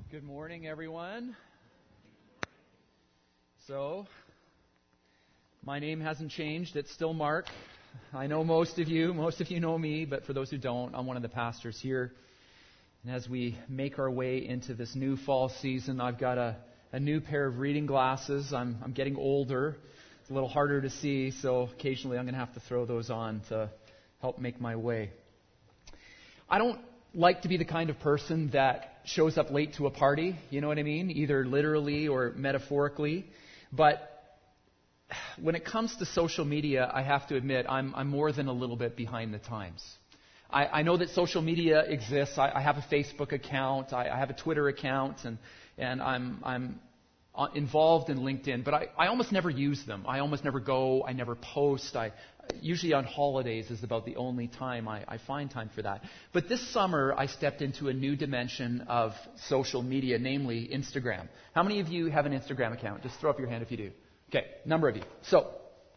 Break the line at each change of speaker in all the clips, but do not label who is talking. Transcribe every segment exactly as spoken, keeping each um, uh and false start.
Good morning, everyone. So, my name hasn't changed. It's still Mark. I know most of you, most of you know me, but for those who don't, I'm one of the pastors here. And as we make our way into this new fall season, I've got a, a new pair of reading glasses. I'm, I'm getting older. It's a little harder to see, so occasionally I'm going to have to throw those on to help make my way. I don't like to be the kind of person that shows up late to a party, you know what I mean? Either literally or metaphorically. But when it comes to social media, I have to admit I'm, I'm more than a little bit behind the times. I, I know that social media exists. I, I have a Facebook account. I, I have a Twitter account, and and I'm I'm involved in LinkedIn. But I, I almost never use them. I almost never go. I never post. I usually on holidays is about the only time I, I find time for that. But this summer, I stepped into a new dimension of social media, namely Instagram. How many of you have an Instagram account? Just throw up your hand if you do. Okay, number of you. So,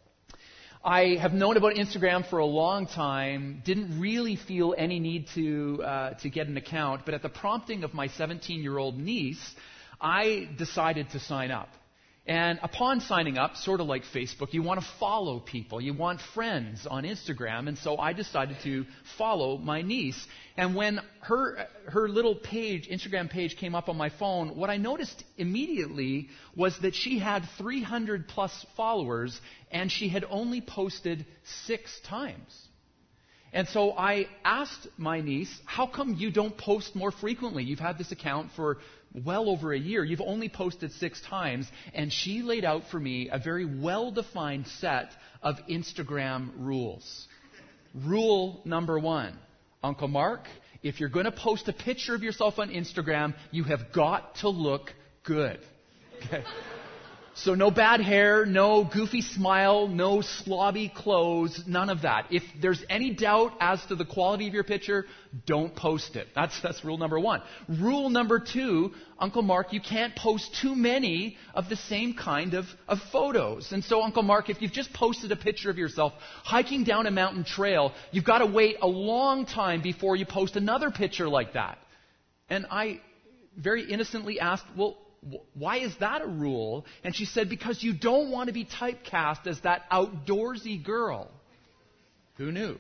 I have known about Instagram for a long time, didn't really feel any need to uh, to get an account, but at the prompting of my seventeen-year-old niece, I decided to sign up. And upon signing up, sort of like Facebook, you want to follow people. You want friends on Instagram. And so I decided to follow my niece. And when her her little page, Instagram page, came up on my phone, what I noticed immediately was that she had three hundred plus followers, and she had only posted six times. And so I asked my niece, how come you don't post more frequently? You've had this account for well over a year. You've only posted six times. And she laid out for me a very well-defined set of Instagram rules. Rule number one, Uncle Mark, if you're going to post a picture of yourself on Instagram, you have got to look good. Okay? So no bad hair, no goofy smile, no slobby clothes, none of that. If there's any doubt as to the quality of your picture, don't post it. That's that's rule number one. Rule number two, Uncle Mark, you can't post too many of the same kind of, of photos. And so, Uncle Mark, if you've just posted a picture of yourself hiking down a mountain trail, you've got to wait a long time before you post another picture like that. And I very innocently asked, well, why is that a rule? And she said, because you don't want to be typecast as that outdoorsy girl. Who knew?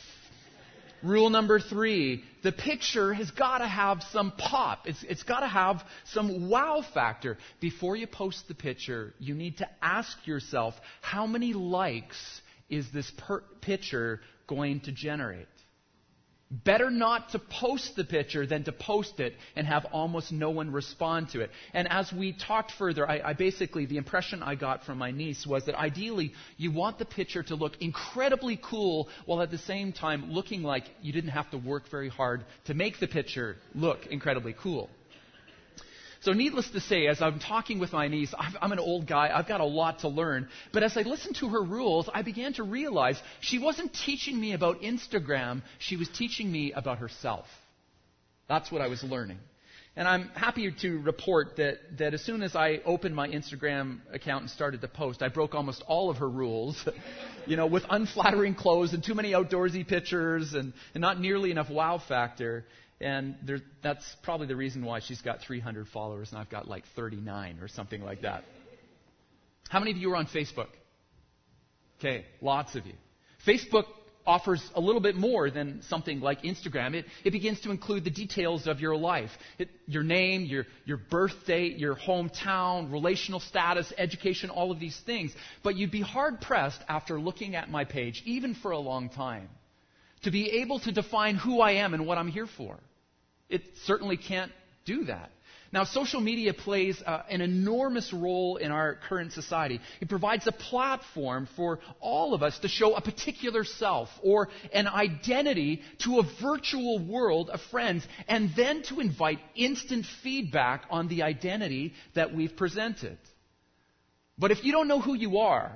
Rule number three, the picture has got to have some pop. It's, it's got to have some wow factor. Before you post the picture, you need to ask yourself, how many likes is this per- picture going to generate? Better not to post the picture than to post it and have almost no one respond to it. And as we talked further, I, I basically, the impression I got from my niece was that ideally you want the picture to look incredibly cool while at the same time looking like you didn't have to work very hard to make the picture look incredibly cool. So needless to say, as I'm talking with my niece, I'm an old guy, I've got a lot to learn. But as I listened to her rules, I began to realize she wasn't teaching me about Instagram, she was teaching me about herself. That's what I was learning. And I'm happy to report that, that as soon as I opened my Instagram account and started to post, I broke almost all of her rules, you know, with unflattering clothes and too many outdoorsy pictures and, and not nearly enough wow factor. And there, that's probably the reason why she's got three hundred followers and I've got like thirty-nine or something like that. How many of you are on Facebook? Okay, lots of you. Facebook offers a little bit more than something like Instagram. It, it begins to include the details of your life. It, your name, your, your birth date, your hometown, relational status, education, all of these things. But you'd be hard-pressed after looking at my page, even for a long time, to be able to define who I am and what I'm here for. It certainly can't do that. Now, social media plays uh, an enormous role in our current society. It provides a platform for all of us to show a particular self or an identity to a virtual world of friends, and then to invite instant feedback on the identity that we've presented. But if you don't know who you are,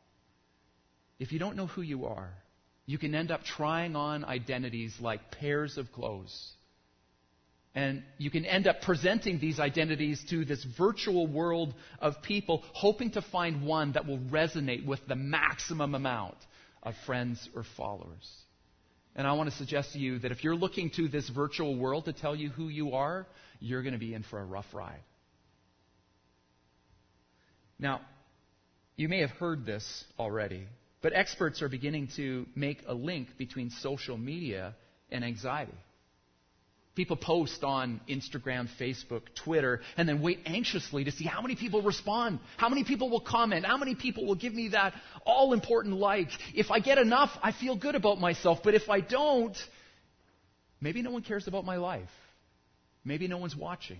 if you don't know who you are, you can end up trying on identities like pairs of clothes. And you can end up presenting these identities to this virtual world of people, hoping to find one that will resonate with the maximum amount of friends or followers. And I want to suggest to you that if you're looking to this virtual world to tell you who you are, you're going to be in for a rough ride. Now, you may have heard this already, but experts are beginning to make a link between social media and anxiety. People post on Instagram, Facebook, Twitter, and then wait anxiously to see how many people respond, how many people will comment, how many people will give me that all-important like. If I get enough, I feel good about myself. But if I don't, maybe no one cares about my life. Maybe no one's watching.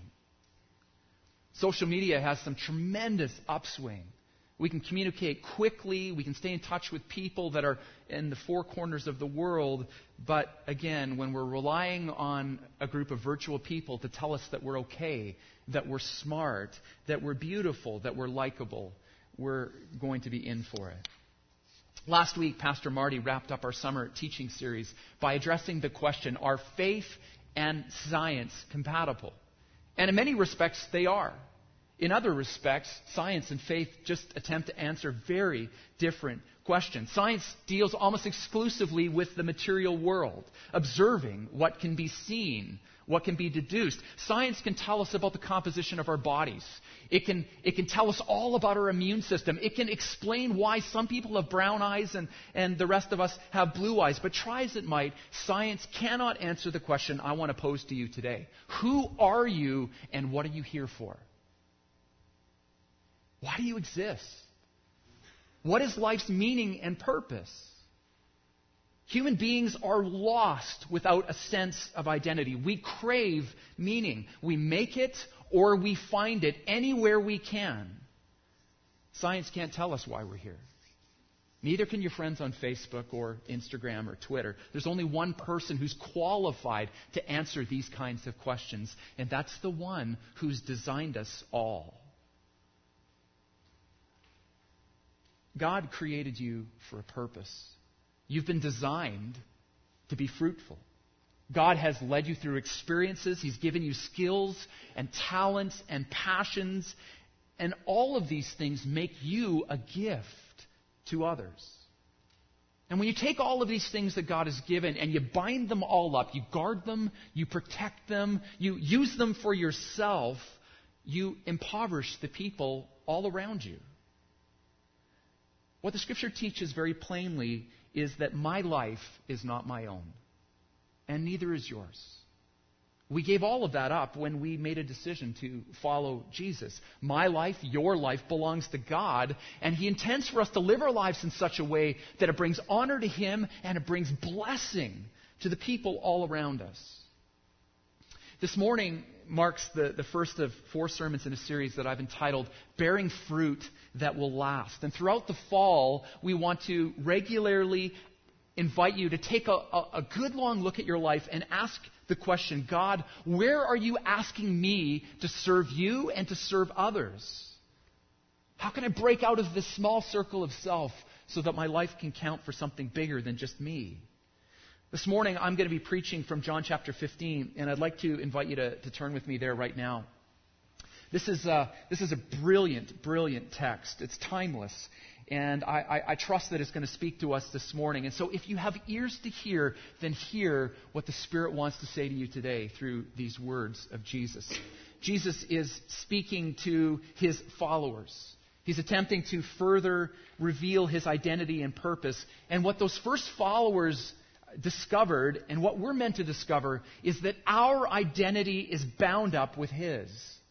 Social media has some tremendous upswing. We can communicate quickly. We can stay in touch with people that are in the four corners of the world. But again, when we're relying on a group of virtual people to tell us that we're okay, that we're smart, that we're beautiful, that we're likable, we're going to be in for it. Last week, Pastor Marty wrapped up our summer teaching series by addressing the question, are faith and science compatible? And in many respects, they are. In other respects, science and faith just attempt to answer very different questions. Science deals almost exclusively with the material world, observing what can be seen, what can be deduced. Science can tell us about the composition of our bodies. It can, it can tell us all about our immune system. It can explain why some people have brown eyes and, and the rest of us have blue eyes. But try as it might, science cannot answer the question I want to pose to you today. Who are you and what are you here for? Why do you exist? What is life's meaning and purpose? Human beings are lost without a sense of identity. We crave meaning. We make it or we find it anywhere we can. Science can't tell us why we're here. Neither can your friends on Facebook or Instagram or Twitter. There's only one person who's qualified to answer these kinds of questions, and that's the one who's designed us all. God created you for a purpose. You've been designed to be fruitful. God has led you through experiences. He's given you skills and talents and passions. And all of these things make you a gift to others. And when you take all of these things that God has given and you bind them all up, you guard them, you protect them, you use them for yourself, you impoverish the people all around you. What the Scripture teaches very plainly is that my life is not my own, and neither is yours. We gave all of that up when we made a decision to follow Jesus. My life, your life, belongs to God, and He intends for us to live our lives in such a way that it brings honor to Him and it brings blessing to the people all around us. This morning marks the, the first of four sermons in a series that I've entitled Bearing Fruit That Will Last. And throughout the fall, we want to regularly invite you to take a, a, a good long look at your life and ask the question, God, where are you asking me to serve you and to serve others? How can I break out of this small circle of self so that my life can count for something bigger than just me? This morning, I'm going to be preaching from John chapter fifteen, and I'd like to invite you to, to turn with me there right now. This is, a, this is a brilliant, brilliant text. It's timeless, and I, I, I trust that it's going to speak to us this morning. And so if you have ears to hear, then hear what the Spirit wants to say to you today through these words of Jesus. Jesus is speaking to His followers. He's attempting to further reveal His identity and purpose. And what those first followers discovered, and what we're meant to discover, is that our identity is bound up with His.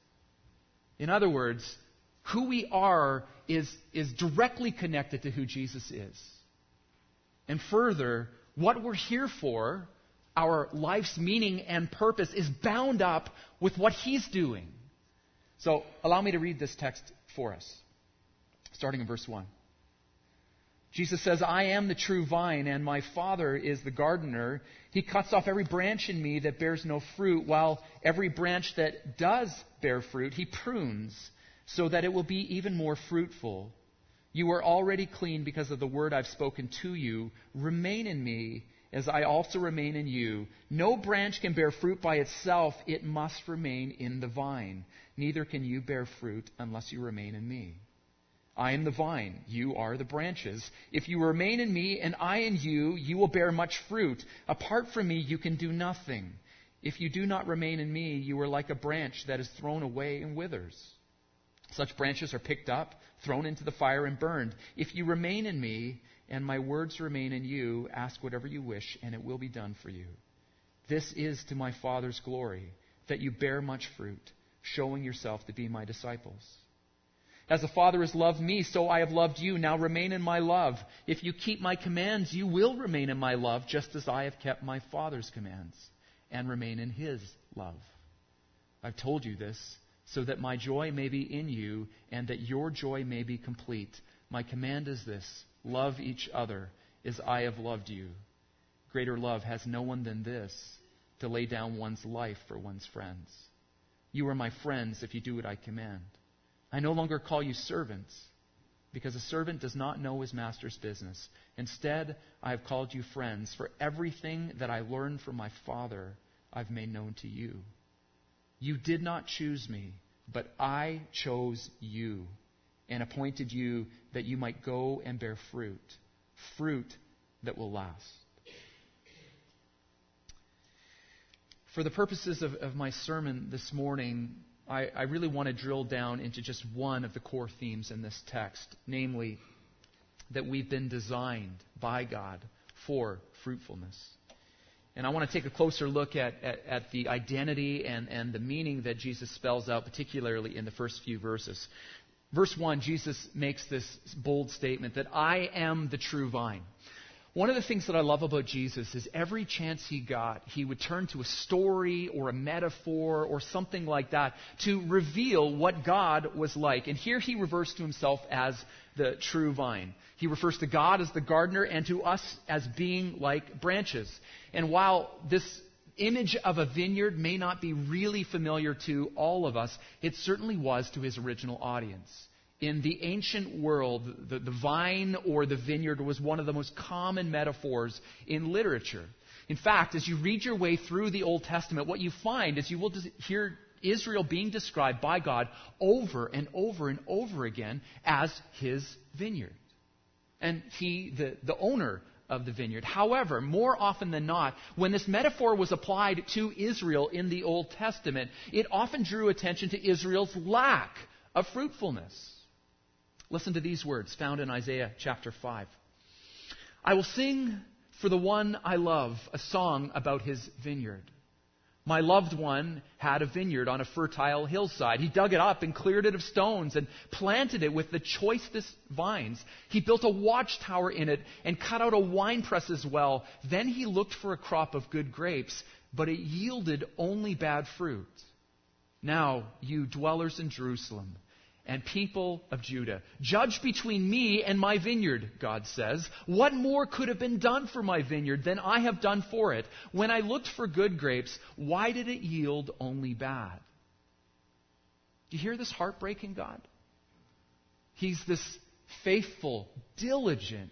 In other words, who we are is, is directly connected to who Jesus is. And further, what we're here for, our life's meaning and purpose, is bound up with what He's doing. So, allow me to read this text for us, starting in verse one. Jesus says, I am the true vine, and my Father is the gardener. He cuts off every branch in me that bears no fruit, while every branch that does bear fruit, He prunes, so that it will be even more fruitful. You are already clean because of the word I've spoken to you. Remain in me, as I also remain in you. No branch can bear fruit by itself. It must remain in the vine. Neither can you bear fruit unless you remain in me. I am the vine, you are the branches. If you remain in me and I in you, you will bear much fruit. Apart from me, you can do nothing. If you do not remain in me, you are like a branch that is thrown away and withers. Such branches are picked up, thrown into the fire, and burned. If you remain in me and my words remain in you, ask whatever you wish, and it will be done for you. This is to my Father's glory, that you bear much fruit, showing yourself to be my disciples. As the Father has loved me, so I have loved you. Now remain in my love. If you keep my commands, you will remain in my love, just as I have kept my Father's commands and remain in his love. I've told you this so that my joy may be in you and that your joy may be complete. My command is this: love each other as I have loved you. Greater love has no one than this, to lay down one's life for one's friends. You are my friends if you do what I command. I no longer call you servants, because a servant does not know his master's business. Instead, I have called you friends, for everything that I learned from my Father I've made known to you. You did not choose me, but I chose you and appointed you that you might go and bear fruit, fruit that will last. For the purposes of, of my sermon this morning, I, I really want to drill down into just one of the core themes in this text, namely that we've been designed by God for fruitfulness. And I want to take a closer look at, at, at the identity and, and the meaning that Jesus spells out, particularly in the first few verses. Verse one, Jesus makes this bold statement that I am the true vine. One of the things that I love about Jesus is every chance he got, he would turn to a story or a metaphor or something like that to reveal what God was like. And here he refers to himself as the true vine. He refers to God as the gardener and to us as being like branches. And while this image of a vineyard may not be really familiar to all of us, it certainly was to his original audience. In the ancient world, the, the vine or the vineyard was one of the most common metaphors in literature. In fact, as you read your way through the Old Testament, what you find is you will hear Israel being described by God over and over and over again as his vineyard. And he, the, the owner of the vineyard. However, more often than not, when this metaphor was applied to Israel in the Old Testament, it often drew attention to Israel's lack of fruitfulness. Listen to these words found in Isaiah chapter five. I will sing for the one I love a song about his vineyard. My loved one had a vineyard on a fertile hillside. He dug it up and cleared it of stones and planted it with the choicest vines. He built a watchtower in it and cut out a winepress as well. Then he looked for a crop of good grapes, but it yielded only bad fruit. Now, you dwellers in Jerusalem and people of Judah, judge between me and my vineyard, God says. What more could have been done for my vineyard than I have done for it? When I looked for good grapes, why did it yield only bad? Do you hear this heartbreaking God? He's this faithful, diligent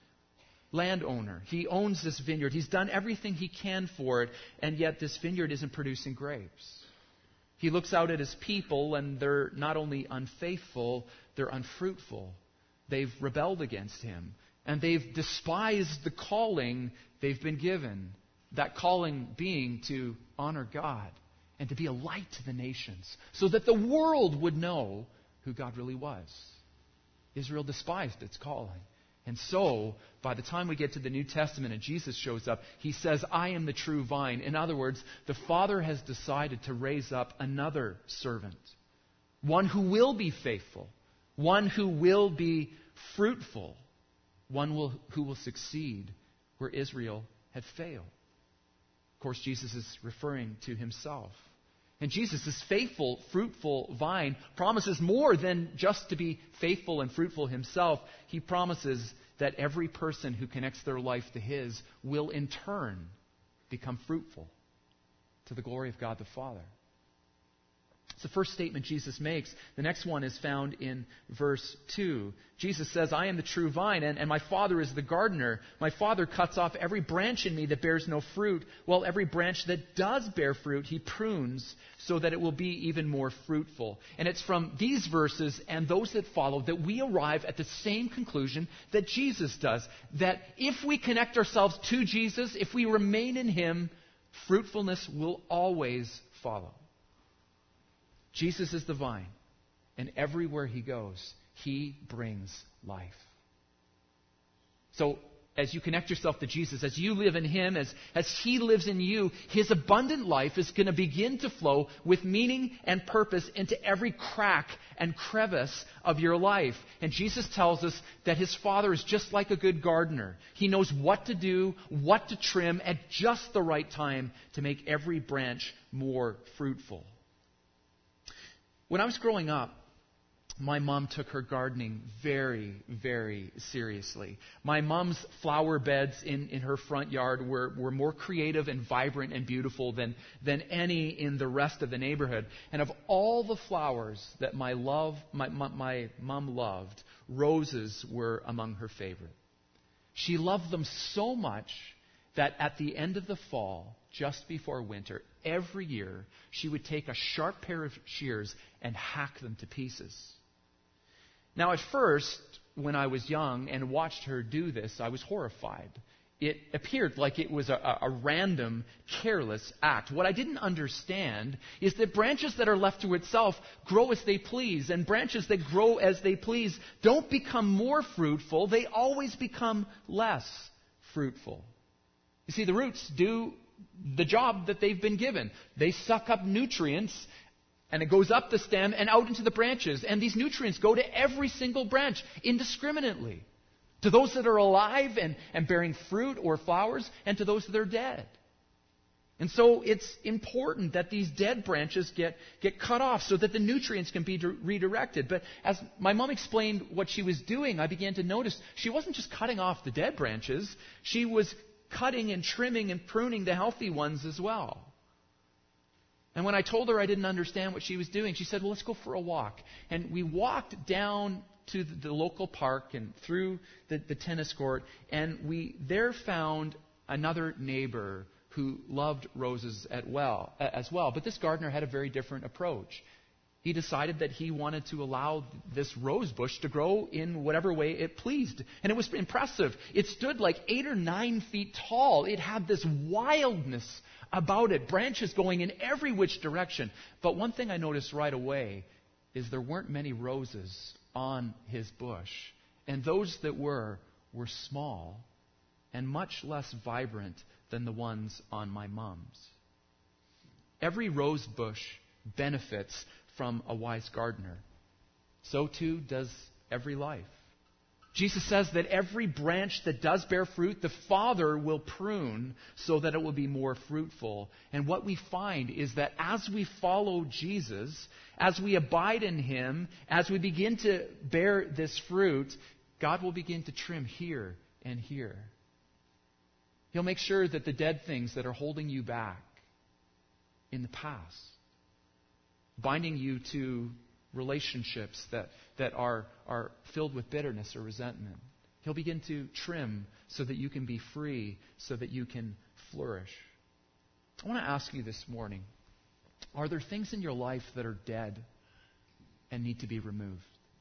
landowner. He owns this vineyard. He's done everything he can for it, and yet this vineyard isn't producing grapes. He looks out at his people, and they're not only unfaithful, they're unfruitful. They've rebelled against him, and they've despised the calling they've been given. That calling being to honor God and to be a light to the nations, so that the world would know who God really was. Israel despised its calling. And so, by the time we get to the New Testament and Jesus shows up, he says, I am the true vine. In other words, the Father has decided to raise up another servant, one who will be faithful, one who will be fruitful, one will, who will succeed where Israel had failed. Of course, Jesus is referring to himself. And Jesus, this faithful, fruitful vine, promises more than just to be faithful and fruitful himself. He promises that every person who connects their life to his will in turn become fruitful to the glory of God the Father. It's the first statement Jesus makes. The next one is found in verse two. Jesus says, I am the true vine, and, and my Father is the gardener. My Father cuts off every branch in me that bears no fruit, while every branch that does bear fruit, he prunes so that it will be even more fruitful. And it's from these verses and those that follow that we arrive at the same conclusion that Jesus does. That if we connect ourselves to Jesus, if we remain in him, fruitfulness will always follow. Jesus is the vine, and everywhere he goes, he brings life. So, as you connect yourself to Jesus, as you live in him, as, as he lives in you, his abundant life is going to begin to flow with meaning and purpose into every crack and crevice of your life. And Jesus tells us that his Father is just like a good gardener. He knows what to do, what to trim at just the right time to make every branch more fruitful. When I was growing up, my mom took her gardening very, very seriously. My mom's flower beds in, in her front yard were, were more creative and vibrant and beautiful than, than any in the rest of the neighborhood. And of all the flowers that my love, my, my, my mom loved, roses were among her favorite. She loved them so much that at the end of the fall, just before winter, every year, she would take a sharp pair of shears and hack them to pieces. Now, at first, when I was young and watched her do this, I was horrified. It appeared like it was a, a random, careless act. What I didn't understand is that branches that are left to itself grow as they please, and branches that grow as they please don't become more fruitful. They always become less fruitful. You see, the roots do the job that they've been given. They suck up nutrients, and it goes up the stem and out into the branches. And these nutrients go to every single branch indiscriminately. To those that are alive and, and bearing fruit or flowers, and to those that are dead. And so it's important that these dead branches get, get cut off so that the nutrients can be de- redirected. But as my mom explained what she was doing, I began to notice she wasn't just cutting off the dead branches. She was cutting and trimming and pruning the healthy ones as well. And when I told her I didn't understand what she was doing, she said, well, let's go for a walk. And we walked down to the, the local park and through the, the tennis court, and we there found another neighbor who loved roses at well, as well. But this gardener had a very different approach. He decided that he wanted to allow this rose bush to grow in whatever way it pleased. And it was impressive. It stood like eight or nine feet tall. It had this wildness about it, branches going in every which direction. But one thing I noticed right away is there weren't many roses on his bush. And those that were, were small and much less vibrant than the ones on my mom's. Every rose bush benefits from a wise gardener. So too does every life. Jesus says that every branch that does bear fruit, the Father will prune so that it will be more fruitful. And what we find is that as we follow Jesus, as we abide in him, as we begin to bear this fruit, God will begin to trim here and here. He'll make sure that the dead things that are holding you back in the past, binding you to relationships that, that are, are filled with bitterness or resentment, he'll begin to trim so that you can be free, so that you can flourish. I want to ask you this morning, are there things in your life that are dead and need to be removed?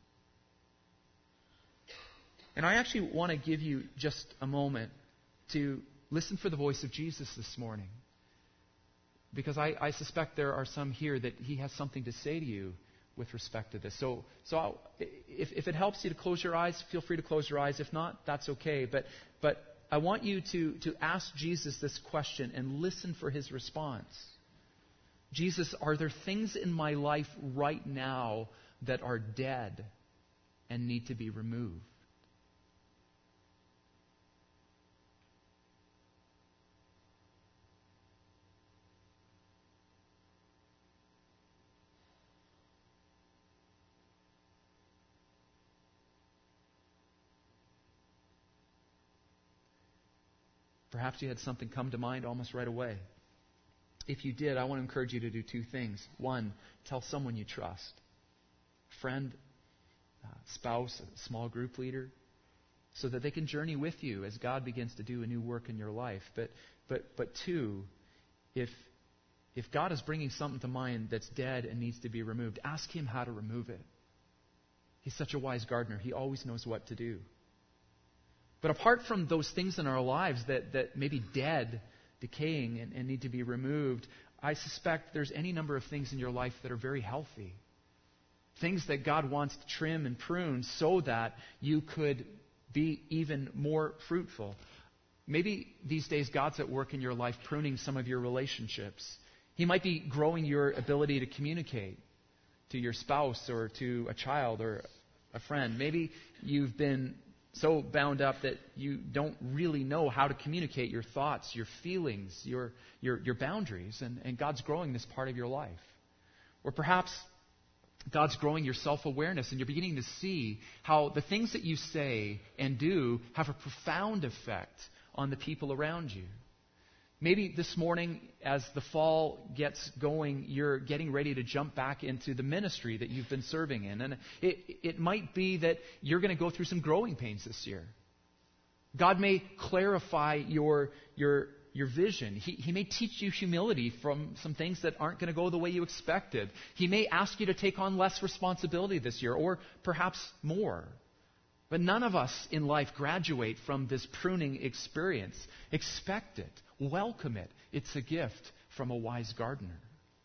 And I actually want to give you just a moment to listen for the voice of Jesus this morning. Because I, I suspect there are some here that he has something to say to you with respect to this. So, so I'll, if, if it helps you to close your eyes, feel free to close your eyes. If not, that's okay. But, but I want you to, to ask Jesus this question and listen for his response. Jesus, are there things in my life right now that are dead and need to be removed? Perhaps you had something come to mind almost right away. if you did, I want to encourage you to do two things. One, tell someone you trust. Friend, uh, spouse, a small group leader, so that they can journey with you as God begins to do a new work in your life. But but but two, if if God is bringing something to mind that's dead and needs to be removed, ask Him how to remove it. He's such a wise gardener. He always knows what to do. But apart from those things in our lives that, that may be dead, decaying, and, and need to be removed, I suspect there's any number of things in your life that are very healthy. Things that God wants to trim and prune so that you could be even more fruitful. Maybe these days God's at work in your life pruning some of your relationships. He might be growing your ability to communicate to your spouse or to a child or a friend. Maybe you've been so bound up that you don't really know how to communicate your thoughts, your feelings, your your, your boundaries, and, and God's growing this part of your life. Or perhaps God's growing your self-awareness, and you're beginning to see how the things that you say and do have a profound effect on the people around you. Maybe this morning, as the fall gets going, you're getting ready to jump back into the ministry that you've been serving in. And it, it might be that you're going to go through some growing pains this year. God may clarify your, your, your vision. He, he may teach you humility from some things that aren't going to go the way you expected. He may ask you to take on less responsibility this year, or perhaps more. But none of us in life graduate from this pruning experience. Expect it. Welcome it. It's a gift from a wise gardener.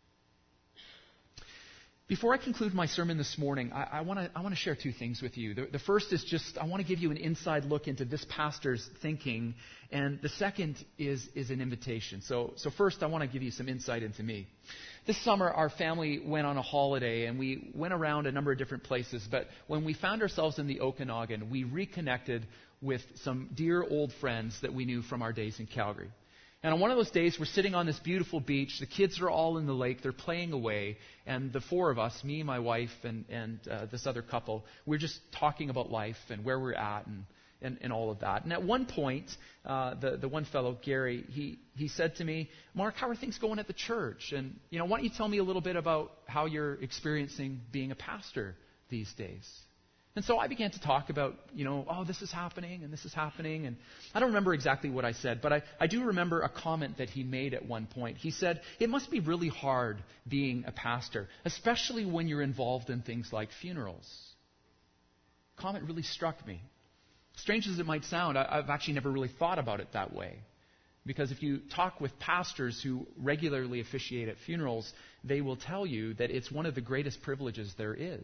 Before I conclude my sermon this morning, I, I want to I want to share two things with you. The, the first is just I want to give you an inside look into this pastor's thinking, and the second is is an invitation. So so first I want to give you some insight into me. This summer, our family went on a holiday, and we went around a number of different places. But when we found ourselves in the Okanagan, we reconnected with some dear old friends that we knew from our days in Calgary. And on one of those days, we're sitting on this beautiful beach. The kids are all in the lake. They're playing away. And the four of us, me, my wife, and, and uh, this other couple, we're just talking about life and where we're at and, and, and all of that. And at one point, uh, the, the one fellow, Gary, he, he said to me, "Mark, how are things going at the church? And, you know, why don't you tell me a little bit about how you're experiencing being a pastor these days?" And so I began to talk about, you know, oh, this is happening and this is happening. And I don't remember exactly what I said, but I, I do remember a comment that he made at one point. He said, "It must be really hard being a pastor, especially when you're involved in things like funerals." Comment really struck me. Strange as it might sound, I, I've actually never really thought about it that way. Because if you talk with pastors who regularly officiate at funerals, they will tell you that it's one of the greatest privileges there is.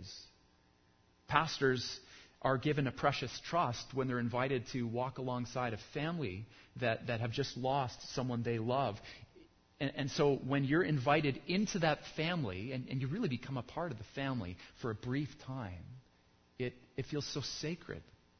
Pastors are given a precious trust when they're invited to walk alongside a family that, that have just lost someone they love. And, and so when you're invited into that family, and, and you really become a part of the family for a brief time, it, it feels so sacred.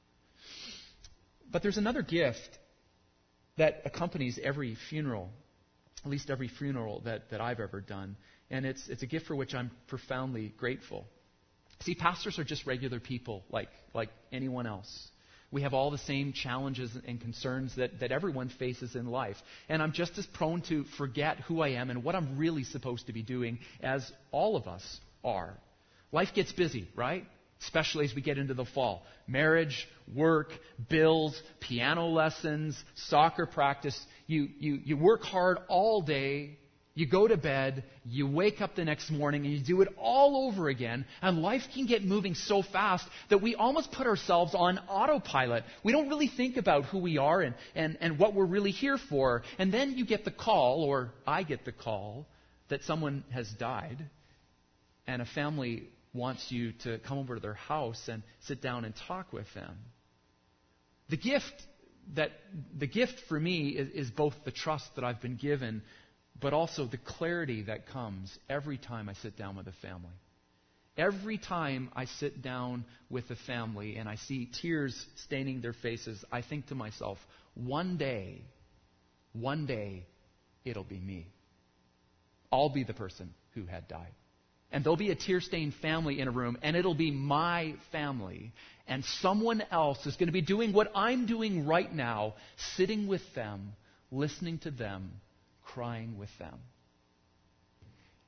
But there's another gift that accompanies every funeral, at least every funeral that, that I've ever done. And it's, it's a gift for which I'm profoundly grateful. See, pastors are just regular people like, like anyone else. We have all the same challenges and concerns that, that everyone faces in life. And I'm just as prone to forget who I am and what I'm really supposed to be doing as all of us are. Life gets busy, right? Especially as we get into the fall. Marriage, work, bills, piano lessons, soccer practice. You, you, you work hard all day. You go to bed, you wake up the next morning, and you do it all over again. And life can get moving so fast that we almost put ourselves on autopilot. We don't really think about who we are and, and, and what we're really here for. And then you get the call, or I get the call, that someone has died, and a family wants you to come over to their house and sit down and talk with them. The gift that the gift for me is, is both the trust that I've been given, but also the clarity that comes every time I sit down with a family. Every time I sit down with a family and I see tears staining their faces, I think to myself, one day, one day, it'll be me. I'll be the person who had died. And there'll be a tear-stained family in a room, and it'll be my family. And someone else is going to be doing what I'm doing right now, sitting with them, listening to them, crying with them.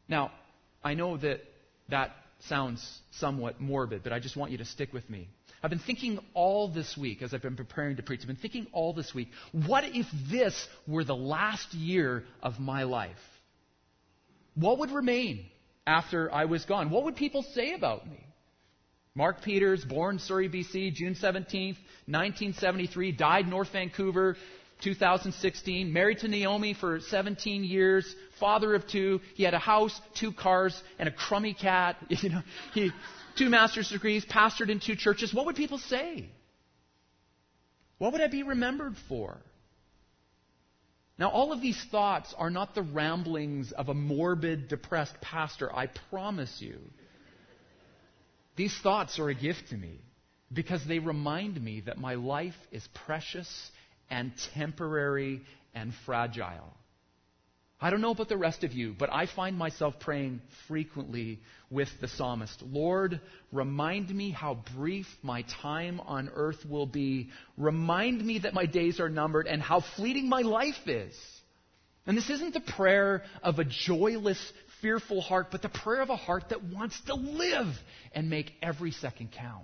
Now, I know that that sounds somewhat morbid, but I just want you to stick with me. I've been thinking all this week, as I've been preparing to preach, I've been thinking all this week, what if this were the last year of my life? What would remain after I was gone? What would people say about me? Mark Peters, born Surrey, B C, June seventeenth, nineteen seventy-three, died North Vancouver, two thousand sixteen, married to Naomi for seventeen years, father of two. He had a house, two cars, and a crummy cat. You know, he two master's degrees, pastored in two churches. What would people say? What would I be remembered for? Now, all of these thoughts are not the ramblings of a morbid, depressed pastor, I promise you. These thoughts are a gift to me because they remind me that my life is precious and temporary and fragile. I don't know about the rest of you, but I find myself praying frequently with the psalmist. Lord, remind me how brief my time on earth will be. Remind me that my days are numbered and how fleeting my life is. And this isn't the prayer of a joyless, fearful heart, but the prayer of a heart that wants to live and make every second count.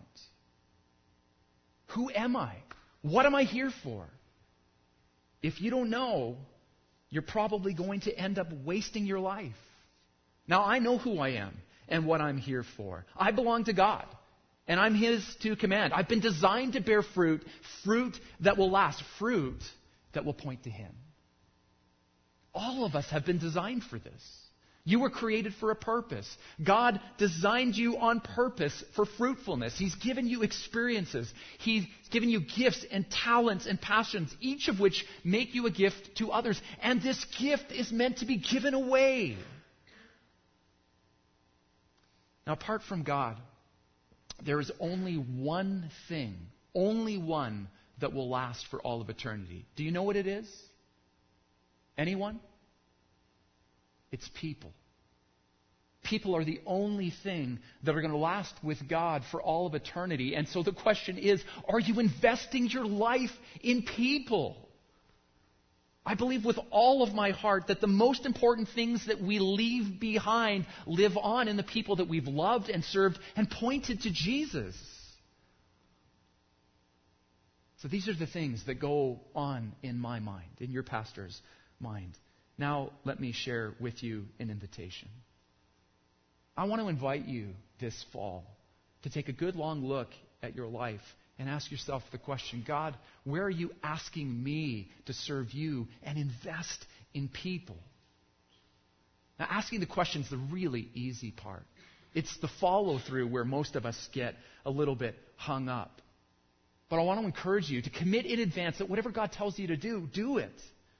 Who am I? What am I here for? If you don't know, you're probably going to end up wasting your life. Now, I know who I am and what I'm here for. I belong to God, and I'm His to command. I've been designed to bear fruit, fruit that will last, fruit that will point to Him. All of us have been designed for this. You were created for a purpose. God designed you on purpose for fruitfulness. He's given you experiences. He's given you gifts and talents and passions, each of which make you a gift to others. And this gift is meant to be given away. Now, apart from God, there is only one thing, only one that will last for all of eternity. Do you know what it is? Anyone? It's people. People are the only thing that are going to last with God for all of eternity. And so the question is, are you investing your life in people? I believe with all of my heart that the most important things that we leave behind live on in the people that we've loved and served and pointed to Jesus. So these are the things that go on in my mind, in your pastor's mind. Now, let me share with you an invitation. I want to invite you this fall to take a good long look at your life and ask yourself the question, God, where are you asking me to serve you and invest in people? Now, asking the question is the really easy part. It's the follow-through where most of us get a little bit hung up. But I want to encourage you to commit in advance that whatever God tells you to do, do it.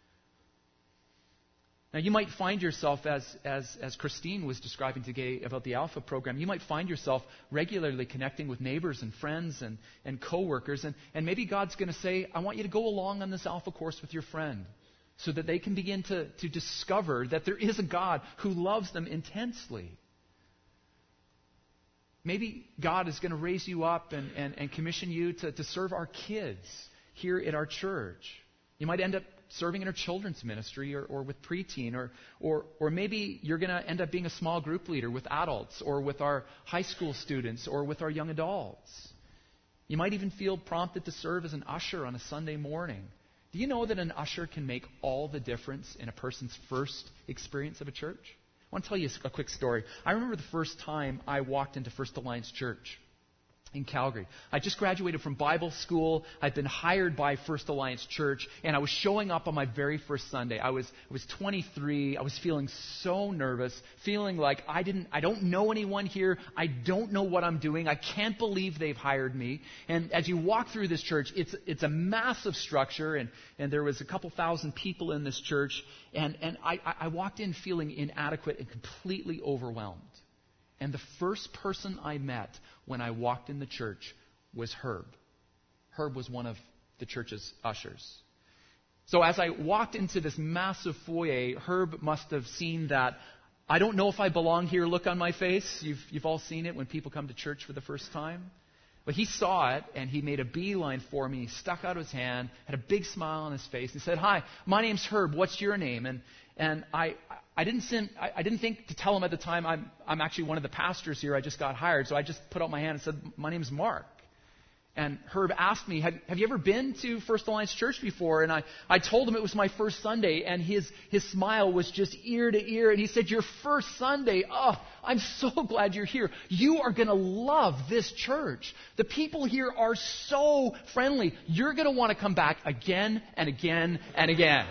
Now, you might find yourself, as, as, as Christine was describing today about the Alpha program, you might find yourself regularly connecting with neighbors and friends and, and co-workers. And, and maybe God's going to say, I want you to go along on this Alpha course with your friend so that they can begin to, to discover that there is a God who loves them intensely. Maybe God is going to raise you up and, and, and commission you to, to serve our kids here at our church. You might end up serving in our children's ministry or, or with preteen, or, or, or maybe you're going to end up being a small group leader with adults or with our high school students or with our young adults. You might even feel prompted to serve as an usher on a Sunday morning. Do you know that an usher can make all the difference in a person's first experience of a church? I want to tell you a quick story. I remember the first time I walked into First Alliance Church in Calgary. I just graduated from Bible school. I'd been hired by First Alliance Church, and I was showing up on my very first Sunday. I was I was twenty-three. I was feeling so nervous, feeling like I didn't I don't know anyone here. I don't know what I'm doing. I can't believe they've hired me. And as you walk through this church, it's it's a massive structure, and, and there was a couple thousand people in this church, and, and I, I walked in feeling inadequate and completely overwhelmed. And the first person I met when I walked in the church was Herb. Herb was one of the church's ushers. So as I walked into this massive foyer, Herb must have seen that I don't know if I belong here look on my face. You've, you've all seen it when people come to church for the first time. But he saw it, and he made a beeline for me, stuck out his hand, had a big smile on his face, and said, "Hi, my name's Herb. What's your name?" And and I I didn't send, I, I didn't think to tell him at the time I'm I'm actually one of the pastors here. I just got hired, so I just put out my hand and said, "My name's Mark." And Herb asked me, have, have you ever been to First Alliance Church before? And I, I told him it was my first Sunday, and his, his smile was just ear to ear. And he said, "Your first Sunday? Oh, I'm so glad you're here. You are going to love this church. The people here are so friendly. You're going to want to come back again and again and again."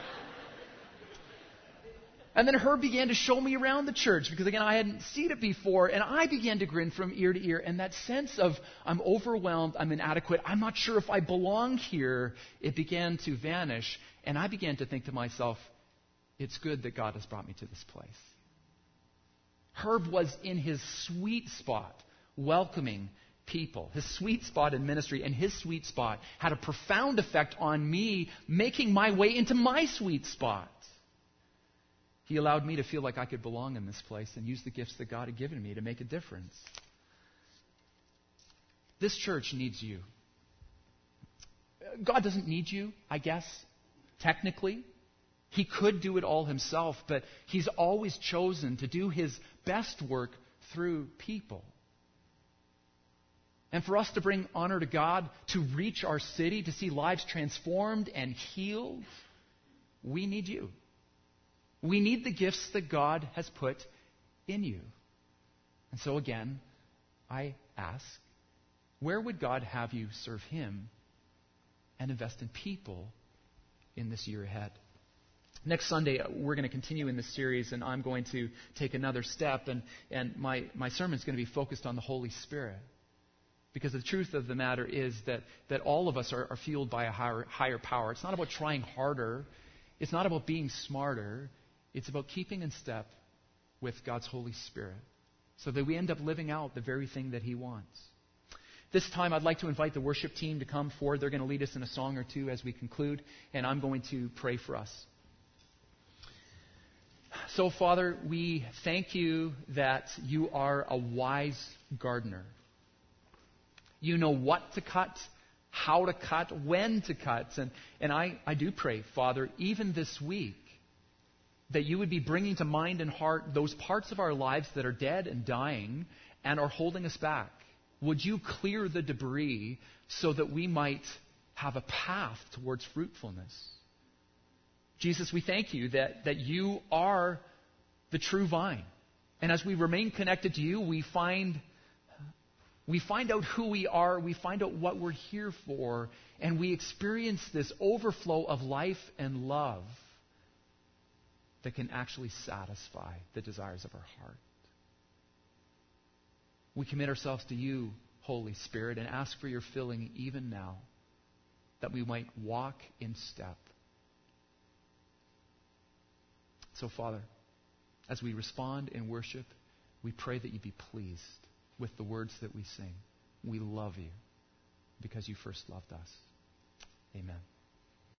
And then Herb began to show me around the church because, again, I hadn't seen it before. And I began to grin from ear to ear. And that sense of I'm overwhelmed, I'm inadequate, I'm not sure if I belong here, it began to vanish. And I began to think to myself, it's good that God has brought me to this place. Herb was in his sweet spot, welcoming people. His sweet spot in ministry and his sweet spot had a profound effect on me, making my way into my sweet spot. He allowed me to feel like I could belong in this place and use the gifts that God had given me to make a difference. This church needs you. God doesn't need you, I guess, technically. He could do it all himself, but he's always chosen to do his best work through people. And for us to bring honor to God, to reach our city, to see lives transformed and healed, we need you. We need the gifts that God has put in you. And so again, I ask, where would God have you serve him and invest in people in this year ahead? Next Sunday, we're going to continue in this series, and I'm going to take another step, and, and my, my sermon is going to be focused on the Holy Spirit. Because the truth of the matter is that, that all of us are, are fueled by a higher, higher power. It's not about trying harder. It's not about being smarter. It's about keeping in step with God's Holy Spirit so that we end up living out the very thing that he wants. This time I'd like to invite the worship team to come forward. They're going to lead us in a song or two as we conclude, and I'm going to pray for us. So, Father, we thank you that you are a wise gardener. You know what to cut, how to cut, when to cut. And, and I, I do pray, Father, even this week, that you would be bringing to mind and heart those parts of our lives that are dead and dying and are holding us back. Would you clear the debris so that we might have a path towards fruitfulness? Jesus, we thank you that, that you are the true vine. And as we remain connected to you, we find, we find out who we are, we find out what we're here for, and we experience this overflow of life and love that can actually satisfy the desires of our heart. We commit ourselves to you, Holy Spirit, and ask for your filling even now, that we might walk in step. So, Father, as we respond in worship, we pray that you be pleased with the words that we sing. We love you because you first loved us. Amen.